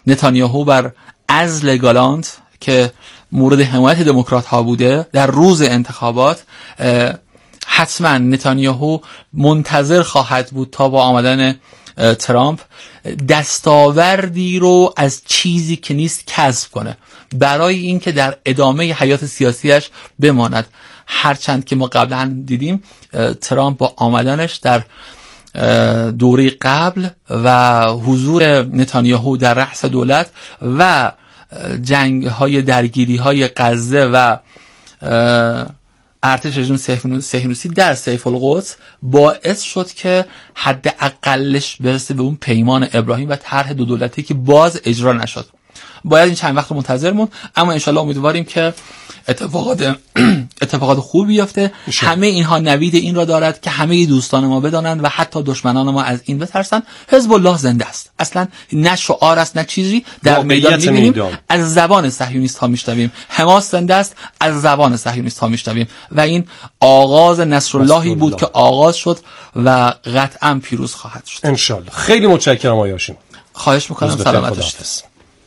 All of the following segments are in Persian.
نتانیاهو بر عزل گالانت که مورد حمایت دموکرات ها بوده در روز انتخابات، حتما نتانیاهو منتظر خواهد بود تا با آمدن ترامپ دستاوردی رو از چیزی که نیست کسب کنه برای اینکه در ادامه حیات سیاسیش بماند. هرچند که ما قبلا دیدیم ترامپ با آمدنش در دوره قبل و حضور نتانیاهو در رأس دولت و جنگ های درگیری های غزه و ارتش رژیم صهیونیستی در سیف القدس باعث شد که حد اقلش برسه به اون پیمان ابراهیم و طرح دو دولتی که باز اجرا نشد. باید این چند وقت منتظر موند، اما انشالله امیدواریم که اتفاقات خوبی بیفته. همه اینها نوید این را دارد که همه دوستان ما بدانند و حتی دشمنان ما از این بترسند. حزب الله زنده است، اصلا نه شعار است نه چیزی، در میدان می‌بینیم، از زبان صهیونیست ها میشنویم. حماس زنده است، از زبان صهیونیست ها میشنویم و این آغاز نصراللهی بود که آغاز شد و قطعا پیروز خواهد شد ان شاء الله. خیلی متشکرم آقای هاشمی. خواهش می‌کنم، سلامت باشید.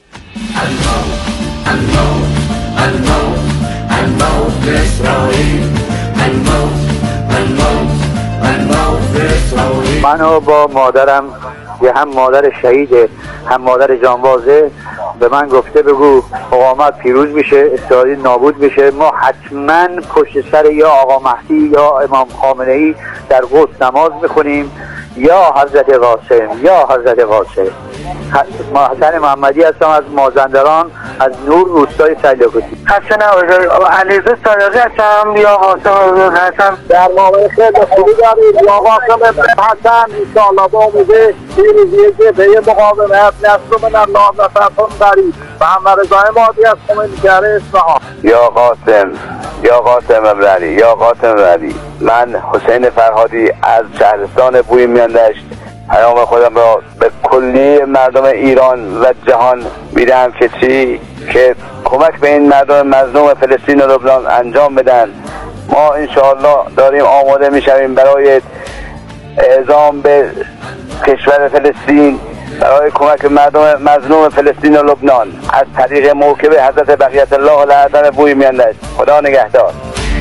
منو با مادرم که هم مادر شهیده هم مادر جانبازه به من گفته بگو اقامت پیروز میشه، اسرائیل نابود میشه، ما حتما پشت سر یا آقا مهدی یا امام خامنه‌ای در قدس نماز میخونیم یا حضرت قاسم یا حضرت قاسم. حسن محمدی هستم از مازندران، از نور روستای سیلاکوتی. حسن علیزاده صادقی هستم یا قاسم هستم. در معامله خیلی خوبی دارید یا قاسم حسن انشاءالله با امیده پیروزی که به مقاومت نصر من الله و فتح دارید و همه رضای مادی از خمینی‌گره اصفهان. یا قاسم ابراهی یا قاسم ابراهی. من حسین فرهادی از شهرستان بوی میاندشت پیام خودم را به کلی مردم ایران و جهان میدم که کمک به این مردم مظلوم فلسطین و لبنان انجام بدن. ما انشاءالله داریم آماده میشویم برای اعزام به کشور فلسطین، برای کمک مردم مظلوم فلسطین و لبنان از طریق موکب حضرت بقیت الله العظم بوی میاندشت. خدا نگهدار.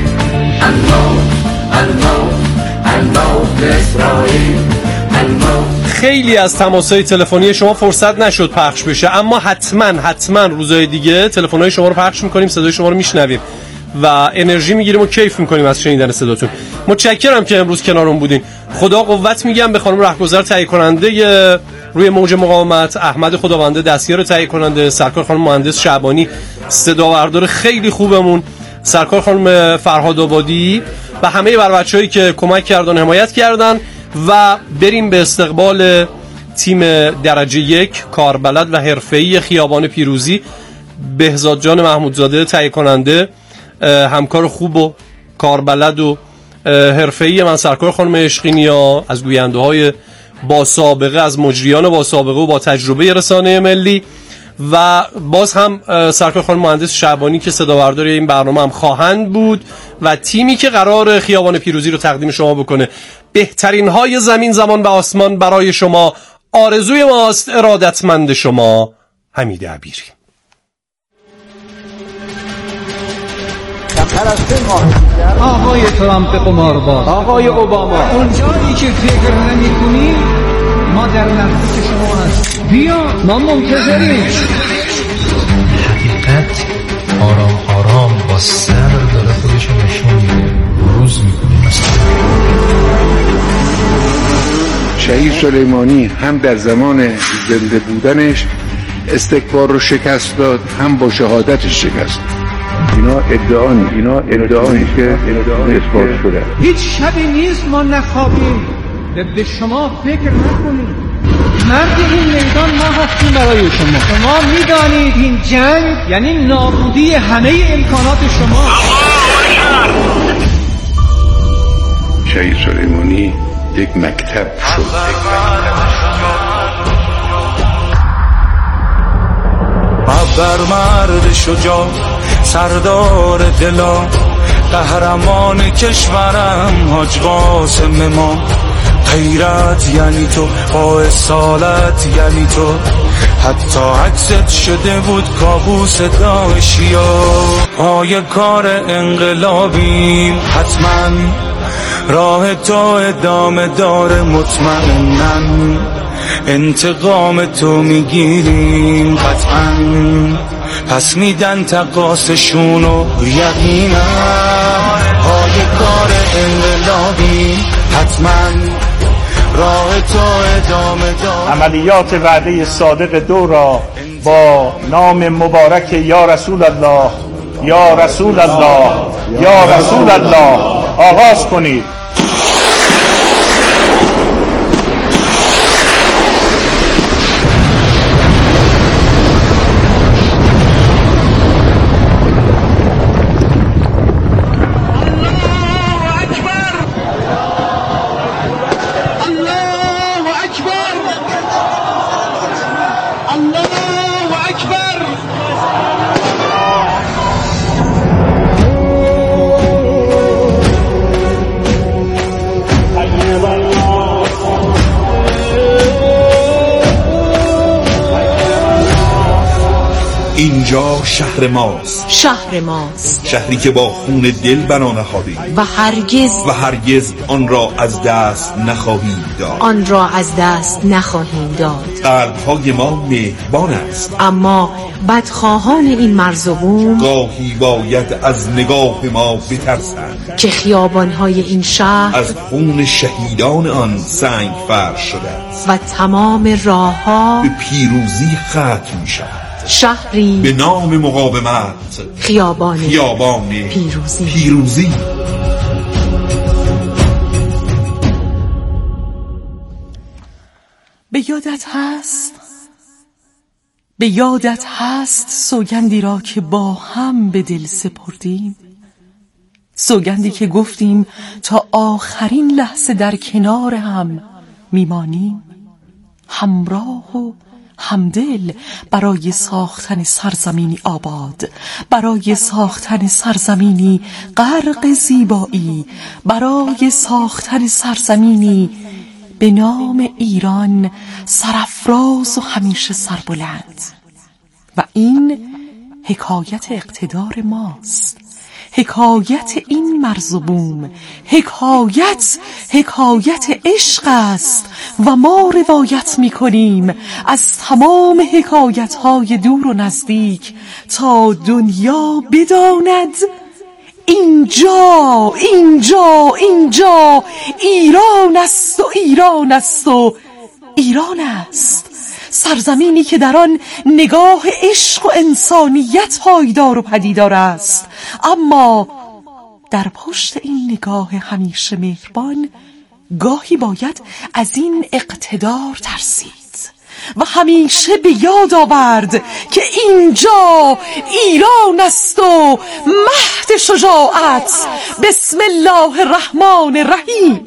خیلی از تماس‌های تلفنی شما فرصت نشد پخش بشه، اما حتما روزهای دیگه تلفن‌های شما رو پخش می‌کنیم، صدای شما رو میشنویم و انرژی میگیریم و کیف می‌کنیم از شنیدن صداتون. متشکرم که امروز کنارم بودین. خدا قوت میگم به خانم رهگذر تهیه کننده روی موج مقاومت، احمد خداونده دستیار تهیه کننده، سرکار خانم مهندس شعبانی صداوردار خیلی خوبمون، سرکار خانم فرهاد آبادی و همه بچه‌هایی که کمک کردن، حمایت کردن و بریم به استقبال تیم درجه 1 کاربلد و حرفه‌ای خیابان پیروزی. بهزاد جان محمودزاده تهیه کننده، همکار خوب و کاربلد و حرفه‌ای من، سرکار خانم عشقینیا از گوینده‌های با سابقه، از مجریان با سابقه و با تجربه رسانه ملی، و باز هم سرکار خانم مهندس شعبانی که صداوردار این برنامه هم خواهند بود و تیمی که قرار خیابان پیروزی رو تقدیم شما بکنه. بهترین های زمین زمان و آسمان برای شما آرزوی ماست. ارادتمند شما، حمید عبیری. آقای ترامپ قمارباز، آقای اوباما، اونجایی که فکر نمی‌کنی ما در نزدیک شما هست. بیا، ما منتظریم. حقیقت آرام با سر داره خودش نشون میده، روز میکنه. شهید سلیمانی هم در زمان زنده بودنش استکبار رو شکست داد، هم با شهادتش شکست. اینا ادعایی که اثبات شده. هیچ شبی نیست ما نخوابیم به شما فکر نکنیم. مرد این میدان ما هستیم برای شما میدانید این جنگ یعنی نابودی همه امکانات شما. شهید سلیمانی یک مکتب شد. بر مرد شجاع سردار دلا، قهرمان کشورم حاج قاسم ما. غیرت یعنی تو، با اصالت یعنی تو، حتی عکست شده بود کابوس داعشیا. پای کار انقلابیم حتما، راه تو ادامه داره مطمئنن، انتقام تو میگیریم قطعا، پس میدن تقاسشونو یقینا. پای کار انقلابیم حتما، راه تو ادامه داره. عملیات وعده صادق دو را با نام مبارک یا رسول الله یا رسول الله یا رسول الله آغاز کنید. اینجا شهر ماست، شهر ماست، شهری که با خون دل بنا نهادیم و هرگز آن را از دست نخواهیم داد. قلب‌های ما مهربان است، اما بدخواهان این مرز و بوم گاهی باید از نگاه ما بترسند که خیابان‌های این شهر از خون شهیدان آن سنگ فرش شده است و تمام راه‌ها به پیروزی ختم می‌شود. شهری به نام مقاومت، خیابان پیروزی. به یادت هست سوگندی را که با هم به دل سپردیم، سوگندی که گفتیم تا آخرین لحظه در کنار هم میمانیم، همراه و همدل برای ساختن سرزمینی آباد، برای ساختن سرزمینی غرق زیبایی، برای ساختن سرزمینی به نام ایران سرافراز و همیشه سربلند. و این حکایت اقتدار ماست، حکایت این مرز و بوم، حکایت عشق است و ما روایت می کنیم از تمام حکایت‌های دور و نزدیک تا دنیا بداند اینجا ایران است و ایران است و ایران است، سرزمینی که در آن نگاه عشق و انسانیت پایدار و پدیدار است، اما در پشت این نگاه همیشه مهربان گاهی باید از این اقتدار ترسید و همیشه به یاد آورد که اینجا ایران است و مهد شجاعت. بسم الله الرحمن الرحیم.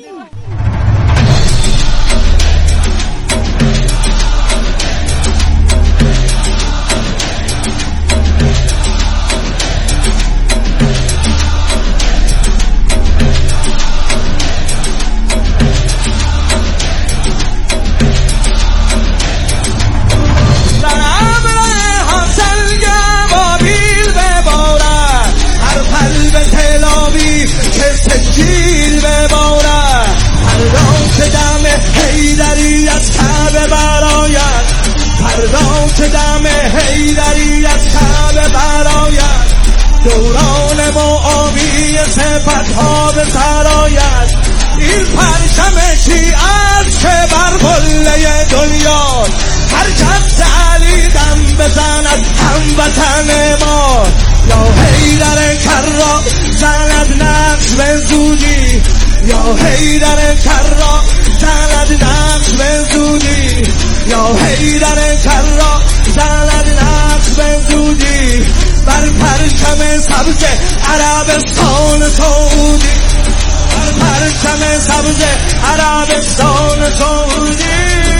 دوران معاوی صفتها به سرایت، این پرچم شیعت که بر قله دنیا، هر کس علی دم بزند هموطن ما. یا حیدر کرا زند نقش به زودی، یا حیدر کرا زند نقش به زودی، یا حیدر کرا زند نقش به زودی، بر پرچم سبز عربستان سعودی، بر پرچم سبز عربستان سعودی.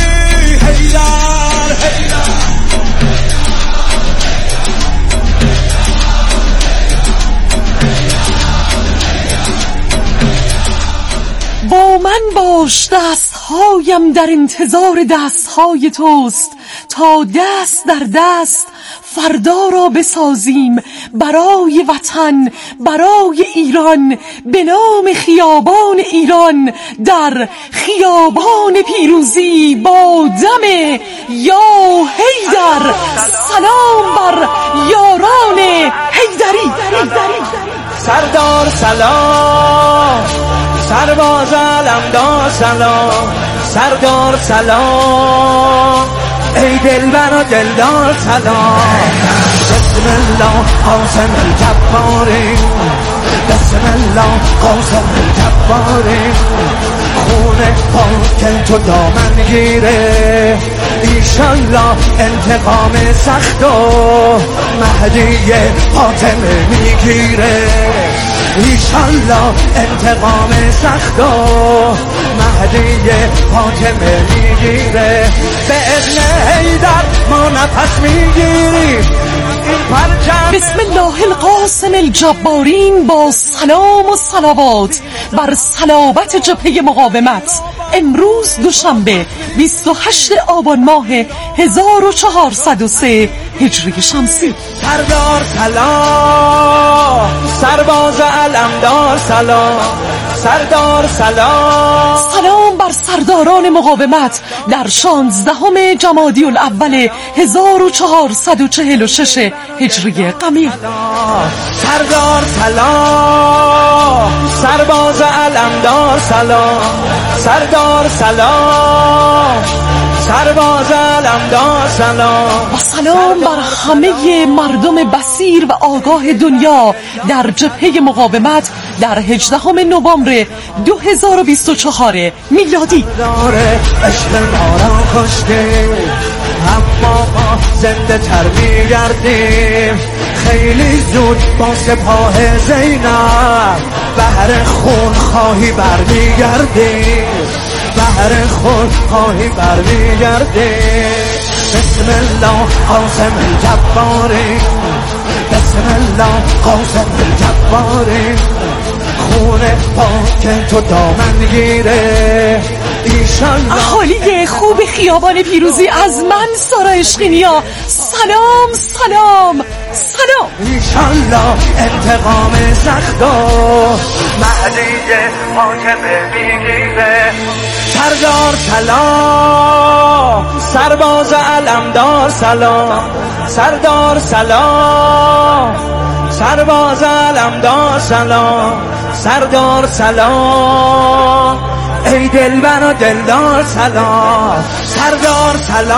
حیدر حیدر با من باش، دستهایم در انتظار دستهای توست تا دست در دست فردا را بسازیم برای وطن، برای ایران، به نام خیابان ایران در خیابان پیروزی با دم یا حیدر. سلام بر یاران حیدری. سردار سلام، سرباز علمدار سلام، سردار سلام، ای دلبر و دلدار سلام. بسم الله قاسم الجباری، بسم الله قاسم الجباری، خون پاک تو دامن گیره، ایشالله انتقام سخت و مهدی فاطمه میگیره، ایشالله انتقام سخت و مهدی فاطمه میگیره. به اذن حیدر ما نفس میگیریم. بسم الله القاسم الجبارین با سلام و صلوات بر صلابت جبهه مقاومت. امروز دوشنبه 28 آبان ماه 1403 هجری شمسی. سردار سلام، سرباز علمدار سلام، سردار سلام. سلام بر سرداران مقاومت در 16 جمادی الاول 1446 هجری قمری. سردار سلام، سرباز علمدار سلام، سردار سلام، سرباز علمدار سلام. و سلام بر همه مردم بصیر و آگاه دنیا در جبهه مقاومت در 18 نوامبر 2024 میلادی. عشق ما را کشته اما ما زنده تر میگردیم، خیلی زود با سپاه زینب بهر خون خواهی برمیگردیم، بهر خون خواهی برمیگردیم. بسم الله قاسم الجباری، بسم الله قاسم الجباری، خون پاک تو دامن گیره، ایشالله. اهالی خوب خیابان پیروزی از من سارا عشقینیا سلام سلام سلام. ایشالله انتقام سخت و مهدی فاطمه میگیره. سردار سلام، سرباز علمدار سلام، سردار سلام، سرباز علمدار سلام، سردار سلام، ای دلبر و دلدار سلام، سردار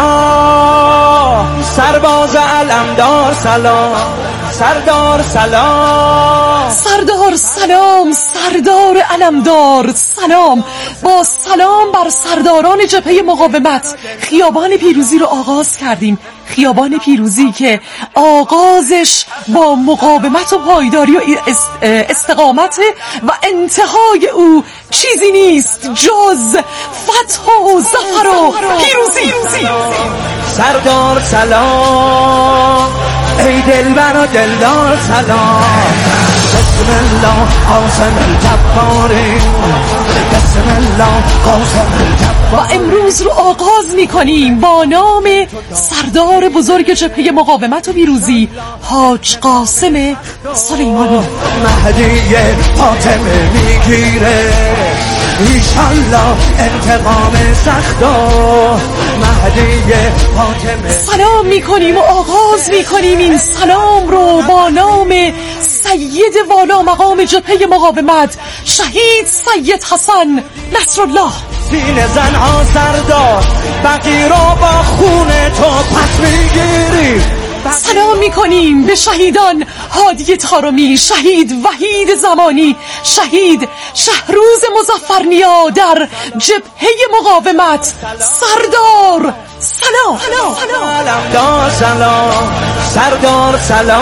سلام، سرباز علمدار سلام، سردار سلام، سردار سلام، سردار علمدار سلام. با سلام بر سرداران جبهه مقاومت خیابان پیروزی رو آغاز کردیم. خیابان پیروزی که آغازش با مقاومت و پایداری و استقامت و انتهای او چیزی نیست جز فتح و ظفر و پیروزی. سردار سلام، ای دلبر و دلدار سلام. بسم الله قاسم الجباری، بسم الله قاسم الجباری. و امروز رو آغاز می‌کنیم با نام سردار بزرگ جبهه مقاومت و پیروزی حاج قاسم سلیمانی. مهدی فاطمه میگیره، ایشالله انتقام سخت و مهدی فاطمه. سلام میکنیم و آغاز میکنیم این سلام رو با نام سید والا مقام جبهه مقاومت شهید سید حسن نصرالله. سینه زنها سردار بقی رو با خون تو پس میگیری. سلام میکنیم به شهیدان هادی طارمی، شهید وحید زمانی، شهید شهروز مظفرنیا در جبهه مقاومت. سردار سلام، علمدار سلام، سردار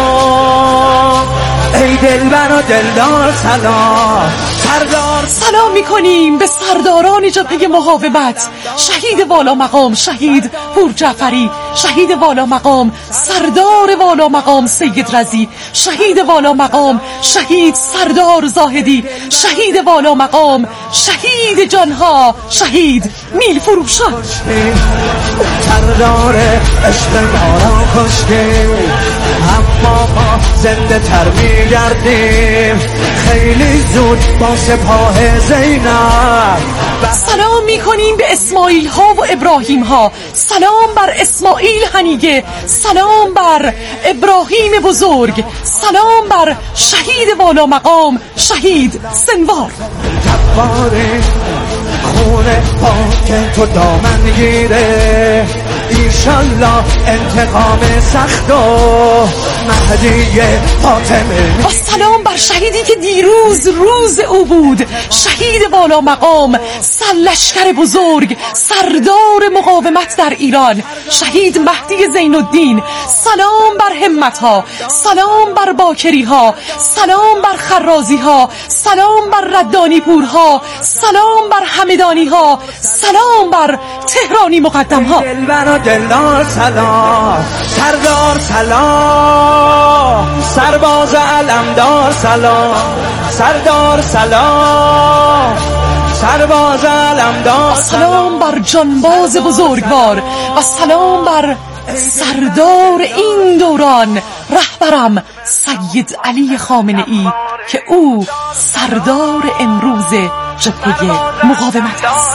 سلام، ای دلبر و دلدار سلام، سردار. سلام میکنیم به سرداران جبهه مقاومت شهید والا مقام شهید پور جعفری، شهید والا مقام سردار والا مقام سید رضی، شهید والا مقام شهید سردار زاهدی، شهید والا مقام شهید جانها شهید نیل فروشان. سردار عشق ما را کشتی، اما ما زنده تر میگردیم خیلی زود با سپاه زینب. سلام میکنیم به اسماعیل ها و ابراهیم ها، سلام بر اسماعیل هنیگه، سلام بر ابراهیم بزرگ، سلام بر شهید والا مقام شهید سنوار. جباری خونه پاک تو دامن گیره، ایشالله انتقام سخت و مهدی فاطمه. با سلام بر شهیدی که دیروز روز او بود، شهید والا مقام، سرلشکر بزرگ، سردار مقاومت در ایران، شهید مهدی زین الدین. سلام بر همت ها، سلام بر باکری ها، سلام بر خرازی ها، سلام بر ردانی پور ها، سلام بر همدانی ها، سلام بر تهرانی مقدم ها. دلبر و دلدار سلام، سردار سلام، سرباز علمدار سلام، سردار سلام، سرباز علمدار سلام بر جانباز بزرگوار و سلام بر سردار این دوران رهبرم سید علی خامنه ای که او سردار امروز جبهه مقاومت است.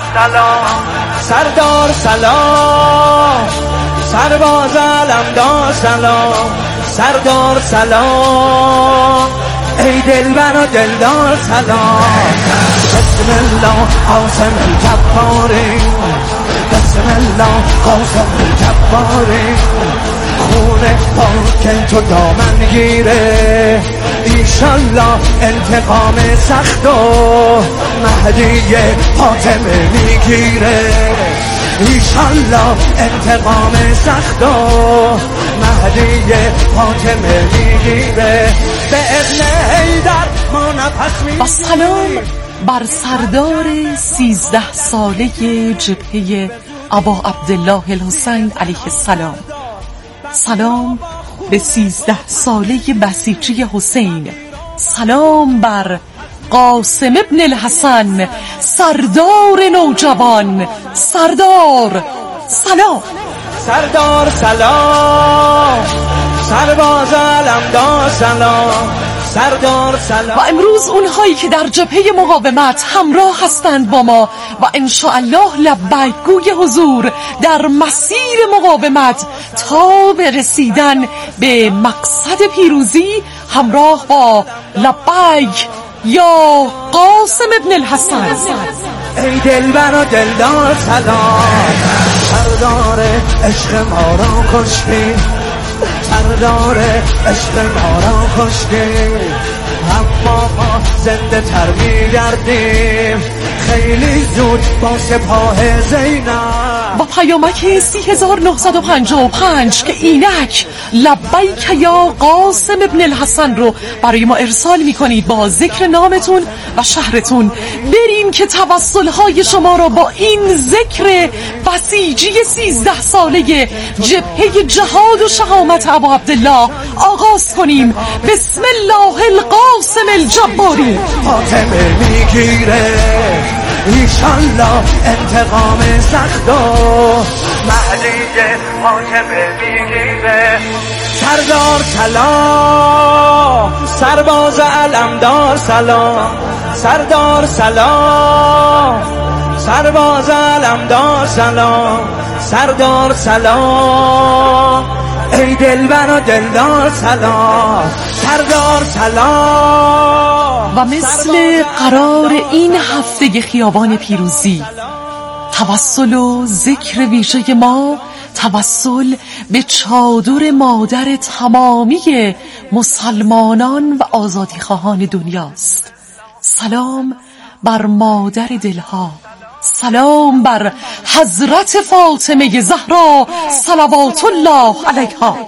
سردار سلام، سرباز علمدار سلام، سردار سلام، ای دلبر و دلدار سلام. بسم الله قاسم الجباری، بسم الله قاسم الجباری، خونه پاک تو دامن گیره، ایشالله انتقام سخت و مهدی فاطمه میگیره، ایشالله انتقام سخت و مهدی فاطمه میگیره، به اذن حیدر ما نفس میگیره. با سلام بر سردار 13 ساله جبهه ابا عبدالله الحسین علیه السلام، سلام به 13 ساله بسیجی حسین، سلام بر قاسم ابن الحسن سردار نوجوان، سردار سلام، سردار سلام، سرباز علمدار سلام، سردار سلام. و امروز اونهایی که در جبهه مقاومت همراه هستند با ما و انشاءالله لبیک گوی حضور در مسیر مقاومت تا به رسیدن به مقصد پیروزی همراه با لبیک یا قاسم ابن الحسن. ای دلبر و دلدار سلام، سردار عشق ما را کشتی، سردار عشق ما را کشتی، اما ما زنده تر میگردیم خیلی زود با سپاه زینب. با پیامک 3955 که اینک لبیک یا قاسم ابن الحسن رو برای ما ارسال میکنید با ذکر نامتون و شهرتون، بریم که توسلهای شما را با این ذکر بسیجی 13 ساله جبهه جهاد و شهامت ابا عبدالله آغاز کنیم. بسم الله القاسم الجباری. فاطمه میگیره، ایشالله انتقام سخت و مهدی فاطمه میگیره. سردار سلام، سرباز علمدار سلام، سردار سلام، سرباز علمدار سلام، سردار سلام، ای دلبر و دلدار سلام، سردار سلام. و مثل قرار این هفته خیابان پیروزی، توسل و ذکر ویژه ما توسل به چادر مادر تمامی مسلمانان و آزادیخواهان دنیاست. سلام بر مادر دلها، سلام بر حضرت فاطمه زهرا صلوات الله علیها.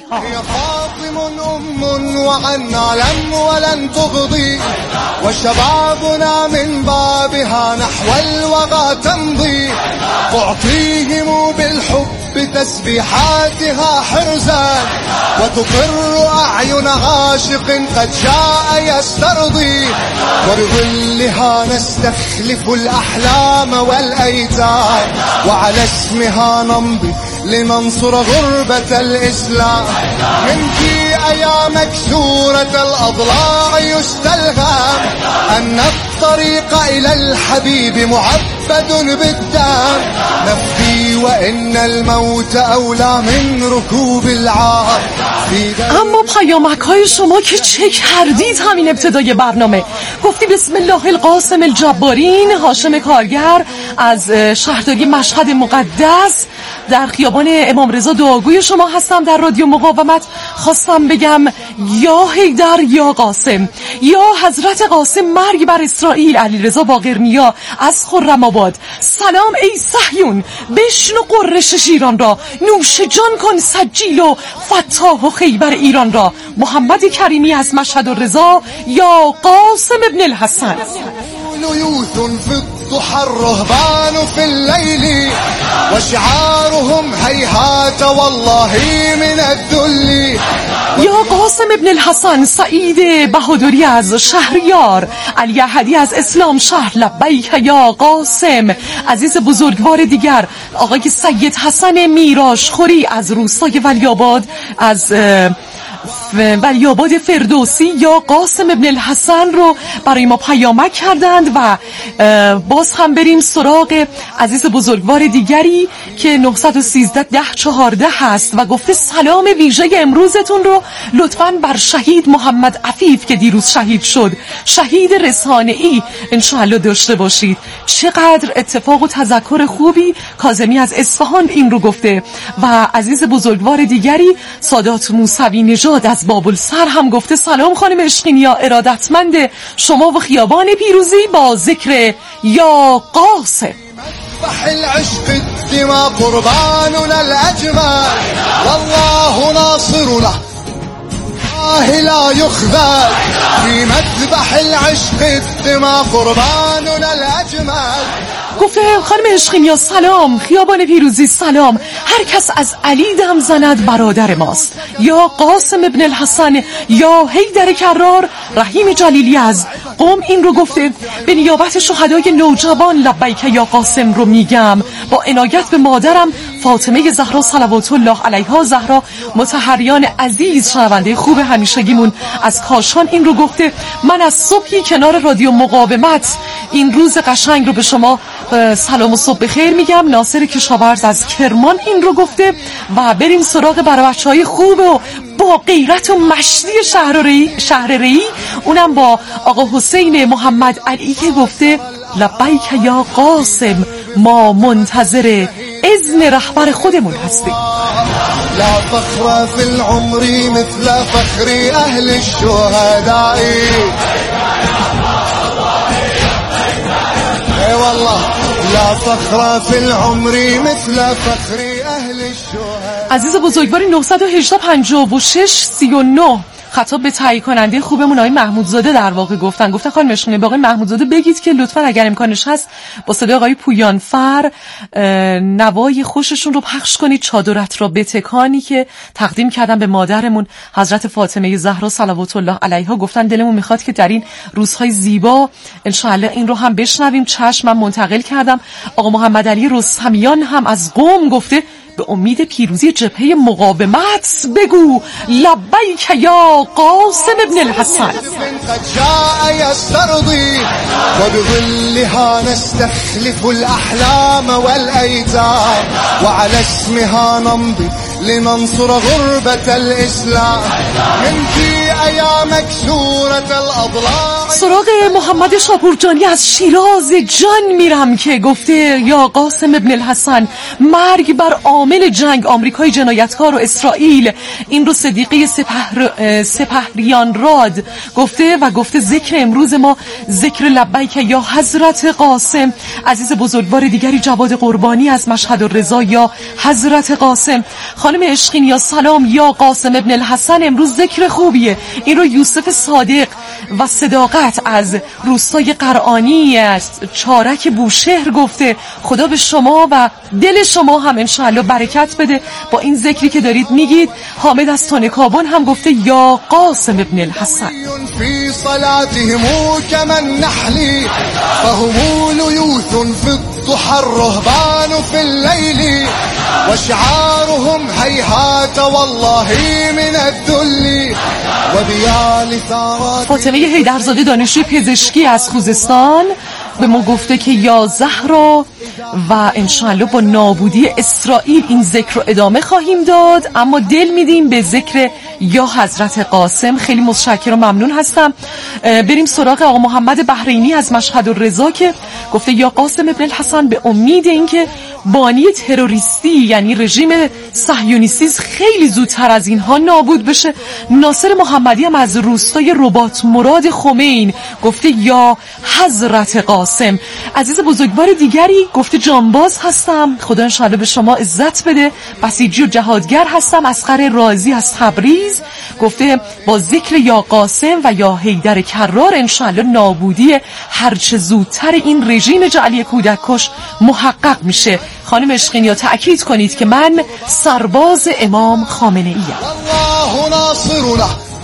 وعنا لم ولن تغضي وشبابنا من بابها نحو الوغى تمضي تعطيهم بالحب تسبيحاتها حرزا وتقر أعين عاشق قد جاء يسترضي وبظلها نستخلف الأحلام والأيتام وعلى اسمها نمضي لننصر غربة الإسلام منك يا مكسورة الأضلاع يستلهم أن الطريق إلى الحبيب معبد بالدم نفدي وإن الموت أولى من ركوب العار. اما پیامک‌های شما که چه کردید همین ابتدای برنامه، گفتی بسم الله القاسم الجبارین، هاشم کارگر از شهرداری مشهد مقدس در خیابان امام رضا دعاگوی شما هستم در رادیو مقاومت. خواستم بگم یا حیدر یا قاسم، یا حضرت قاسم مرگ بر اسرائیل، علیرضا باقرنیا از خرم‌آباد. سلام ای صهیون، بشنو قرش شیران را، نوش جان کن سجیل و فتاح و خیبر ایران را. محمد کریمی از مشهد الرضا یا قاسم ابن الحسن. ضحى الرهبان في الليل وشعارهم هيهات والله من الذل. یا قاسم ابن الحسن سعید بهادری از شهریار، علی احدی از اسلام شهر، لبیک یا قاسم. عزیز بزرگوار دیگر آقای سید حسن میراش خوری از روستای ولیعباد، از ولیعباد فردوسی یا قاسم ابن الحسن رو برای ما پیامک کردند. و باز هم بریم سراغ عزیز بزرگوار دیگری که 913-1014 هست و گفته سلام ویژه امروزتون رو لطفاً بر شهید محمد عفیف که دیروز شهید شد، شهید رسانه‌ای، انشاءالله داشته باشید. چقدر اتفاق و تذکر خوبی. کاظمی از اصفهان این رو گفته. و عزیز بزرگوار دیگری سادات موسوی نژاد از بابلسر هم گفته سلام خانم اشقینیا، ارادتمند شما و خیابان پیروزی با ذکر یا قاسم. مذبح العشق الدماء قرباننا الأجمل والله ناصر له لا يخذل في مذبح العشق الدماء قرباننا الأجمل. گفته خانم اشقینیا سلام، خیابان پیروزی سلام، هر کس از علی دم زند برادر ماست. یا قاسم ابن الحسن یا حیدر کرار. رحیم جلیلی از قم این رو گفته به نیابت شهدای نوجوان لبیک یا قاسم رو میگم، با عنایت به مادرم فاطمه زهرا صلوات الله علیها زهرا. مطهریان عزیز شنونده خوب همیشگیمون از کاشان این رو گفته من از صبحی کنار رادیو مقاومت این روز قشنگ رو به شما سلام و صبح بخیر میگم. ناصر کشاورز از کرمان این رو گفته. و بریم سراغ برای بچهای خوب و با غیرت و مشتی شهر ری، اونم با آقا حسین محمد علی که گفته لبیک یا قاسم، ما منتظر اذن رهبر خودمون هستیم. لا فخر في العمر مثل فخر اهل الشهداء. اي والله لا فخر في العمر مثل فخر اهل الشهداء. عزیز بزرگواری 918-56-39 خطاب به تهیه کننده خوبمون آقای محمودزاده در واقع گفتن خانم اشقینیا به آقای محمودزاده بگید که لطفا اگر امکانش هست با صدای آقای پویانفر نوای خوششون رو پخش کنید، چادرت را بتکانی که تقدیم کردن به مادرمون حضرت فاطمه زهرا صلوات الله علیها. گفتن دلمون میخواد که در این روزهای زیبا انشاءالله این رو هم بشنویم. چشم من منتقل کردم. آقا محمد علی رستمیان هم از قم گفته به امید پیروزی جبهه مقاومت بگو لبیک یا قاسم ابن الحسن. قد جاء يسترضي وبظلها نستخلف الأحلام والأيتام وعلى اسمها نمضي لننصر غربة الإسلام منك يا مكسورة الأضلاع. سراغ محمد شاپورجانی از شیراز جان میرم که گفته یا قاسم ابن الحسن مرگ بر عامل جنگ آمریکای جنایتکار و اسرائیل. این رو صدیقه سپهریان راد گفته و گفته ذکر امروز ما ذکر لبیک یا حضرت قاسم. عزیز بزرگوار دیگری جواد قربانی از مشهد الرضا یا حضرت قاسم. خانم اشقینیا سلام یا قاسم ابن الحسن امروز ذکر خوبیه. این رو یوسف صادق و صداقت از روستای قرآنی است چارک بوشهر گفته خدا به شما و دل شما هم انشاءالله برکت بده با این ذکری که دارید میگید. حامد از تانکابون هم گفته یا قاسم ابن الحسن. في صلاتهم كما النحل فهم ليوث في الضحى الرهبان في الليل وشعارهم هيهات والله من الذل وبيال ثارات. فاطمه حیدرزاده دانشجوی پزشکی از خوزستان به ما گفته که یا زهرا و انشاءالله با نابودی اسرائیل این ذکر رو ادامه خواهیم داد، اما دل میدیم به ذکر یا حضرت قاسم. خیلی متشکرم و ممنون هستم. بریم سراغ آقا محمد بحرینی از مشهد الرضا که گفته یا قاسم ابن الحسن به امید اینکه بانی تروریستی یعنی رژیم صهیونیستی خیلی زودتر از اینها نابود بشه. ناصر محمدی هم از روستای رباط مراد خمین گفته یا حضرت قاسم. عزیز بزرگوار دیگری گفته جانباز هستم، خدا انشاءالله به شما عزت بده، بسیجی و جهادگر هستم. اصغر رازی از تبریز گفته با ذکر یا قاسم و یا حیدر کرار انشاءالله نابودی هرچه زودتر این رژیم جعلی کودک کش محقق میشه. خانم اشقینیا تأکید کنید که من سرباز امام خامنه ای ام. الله ناصرنا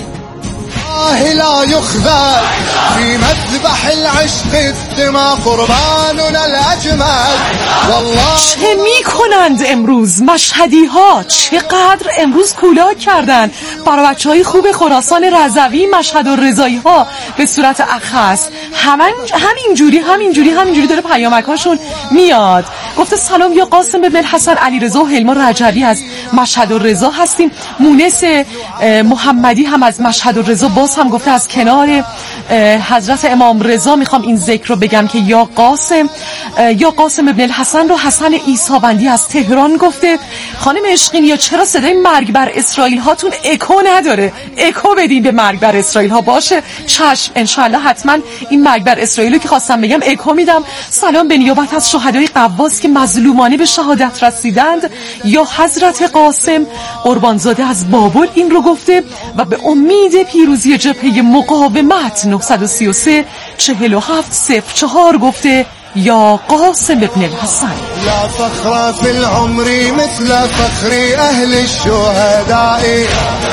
لا يخذل في مذبح العشق الدماء قرباننا الاجمل والله. چه میکنند امروز مشهدی ها؟ چقدر امروز کولاک کردن برای بچهای خوب خراسان رضوی، مشهد و رضایی ها به صورت اخص. همینجوری داره پیامکاشون میاد. گفته سلام یا قاسم ابن الحسن، علیرضا و حلما رجبی از مشهد و رضا هستیم. مونس محمدی هم از مشهد و رضا باز هم گفته از کنار حضرت امام رضا میخوام این ذکر رو بگم که یا قاسم ابن الحسن رو حسن عیساوندی از تهران گفته. خانم اشقینیا چرا صدای مرگ بر اسرائیل هاتون اکو نداره؟ اکو بدین به مرگ بر اسرائیل ها. باشه چشم، انشالله حتما این مرگ بر اسرائیل رو که خواستم بگم اکو میدم. سلام به نیابت از شهدای قواس که مظلومانه به شهادت رسیدند یا حضرت قاسم. قربانزاده از بابل این رو گفته و به امید پیروزی جبهه مقاومت 933 4704 گفته یا قاسم ابن الحسن. لا فخر في العمر مثل فخر اهل الشهداء.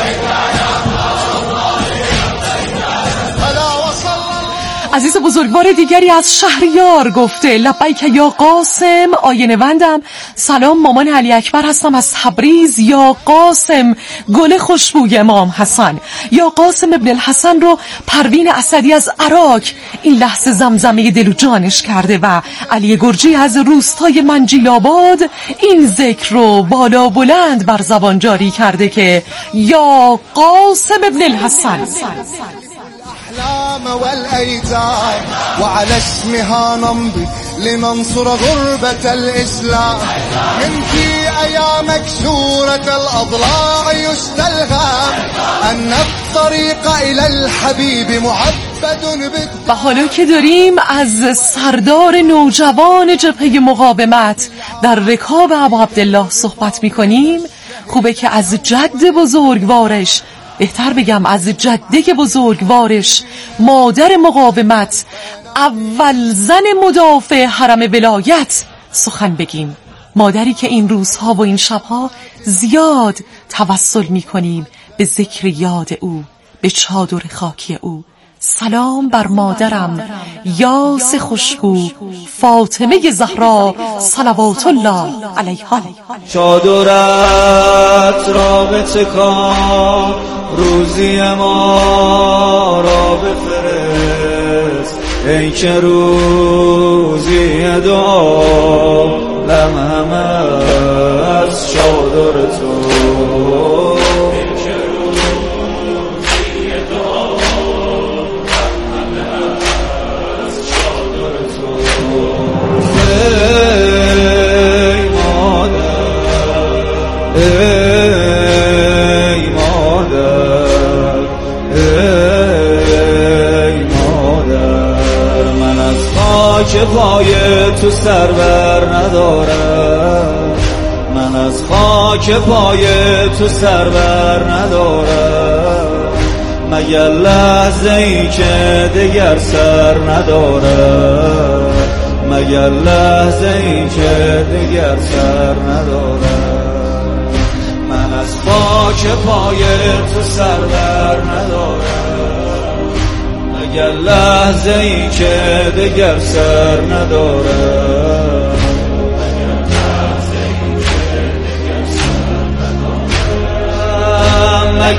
عزیز بزرگوار دیگری از شهریار گفته لبیک یا قاسم. آینه وندم سلام، مامان علی اکبر هستم از تبریز. یا قاسم گل خوشبوی امام حسن. یا قاسم ابن الحسن رو پروین اسدی از عراق این لحظه زمزمه دل و جانش کرده و علی گرجی از روستای منجیل آباد این ذکر رو بالا بلند بر زبان جاری کرده که یا قاسم ابن الحسن. الأحلام والأيتام وعلى اسمها نمضي لننصر غربة الإسلام. منك يا مكسورة الأضلاع يستلهم أن الطريق إلى الحبيب معبد. و حالا که داریم از سردار نوجوان جبهه مقاومت در رکاب ابا عبدالله صحبت میکنیم، خوبه که از جد بزرگوارش، بهتر بگم از جده بزرگوارش، مادر مقاومت، اول زن مدافع حرم ولایت سخن بگیم. مادری که این روزها و این شبها زیاد توسل میکنیم به ذکر یاد او، به چادر خاکی او. سلام بر مادرم یاس خوشگو فاطمه زهرا صلوات الله علیها. چادرت را بتکان، روزی ما را بفرست، ای که روزی دعا لمهم از چادر تو. که پای تو سرور ندارم، من از خاک پای تو سرور ندارم، مگر لحظه ای که دگر سر ندارم، مگر لحظه ای که دگر سر ندارم. من از خاک پای تو سرور ندارم، مگر لحظه ای که دگر سر ندارم. دارم